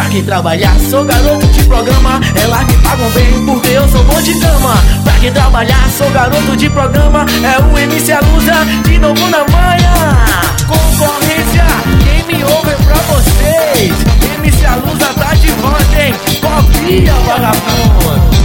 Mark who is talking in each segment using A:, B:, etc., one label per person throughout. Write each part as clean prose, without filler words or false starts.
A: quem trabalhar, sou garoto de programa. Elas me pagam bem porque eu sou bom de cama. Pra quem trabalhar, sou garoto de programa. É o MC Alusa, de novo na manha. Concorrência, quem me ouve é pra vocês. MC Alusa tá de volta, hein? Copia, vagabundo.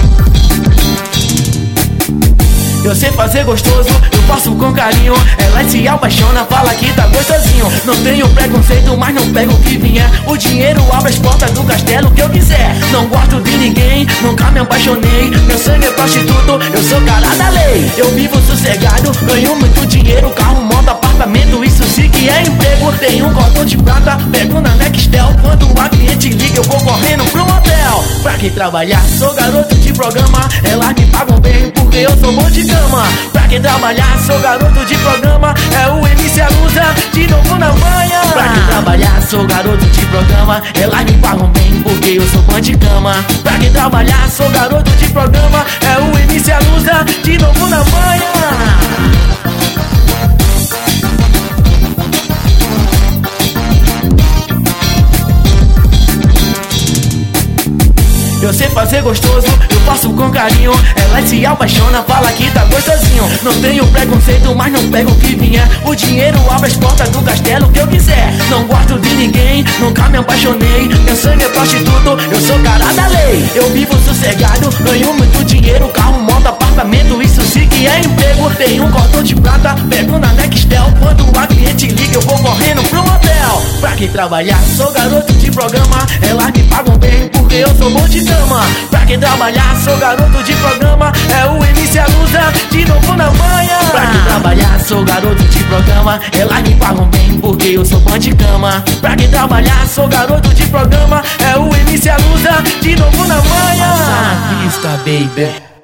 A: Eu sei fazer gostoso, eu faço com carinho. Ela se apaixona, fala que tá gostosinho. Não tenho preconceito, mas não pego o que vier. O dinheiro abre as portas do castelo que eu quiser. Não gosto de ninguém, nunca me apaixonei. Meu sangue é prostituto, eu sou cara da lei. Eu vivo sossegado, ganho muito dinheiro. Carro, moto, apartamento, isso sim que é emprego. Tenho um cordão de prata, pego na Nextel. Quando a cliente liga, eu vou correndo pro motel. Pra quem trabalhar, sou garoto de programa. Elas me pagam bem porque eu sou bom de cama. Pra quem trabalhar, sou garoto de programa. É o MC Alusa, de novo na manha. Pra quem trabalhar, sou garoto de programa. Elas me pagam bem porque eu sou bom de cama. Pra quem trabalhar, sou garoto de programa. É o MC Alusa, de novo na manha. Eu sei fazer gostoso, eu faço com carinho. Ela se apaixona, fala que tá gostosinho. Não tenho preconceito, mas não pego o que vier. O dinheiro abre as portas do castelo que eu quiser. Não gosto de ninguém, nunca me apaixonei. Meu sangue é prostituto, eu sou cara da lei. Eu vivo sossegado, ganho muito dinheiro. Carro, moto, apartamento, isso sim que é emprego. Tenho um cordão de prata, pego na Nextel. Quando a cliente liga, eu vou correndo pro motel. Pra quem trabalhar, sou garoto de programa. Elas me pagam bem porque eu sou bom de cama. Pra quem trabalhar, sou garoto de programa. É o MC Alusa, de novo na manha. Pra quem trabalhar, sou garoto de programa. Elas me pagam bem porque eu sou bom de cama. Pra quem trabalhar, sou garoto de programa. É o MC Alusa, de novo na manha.
B: Passa na pista, baby.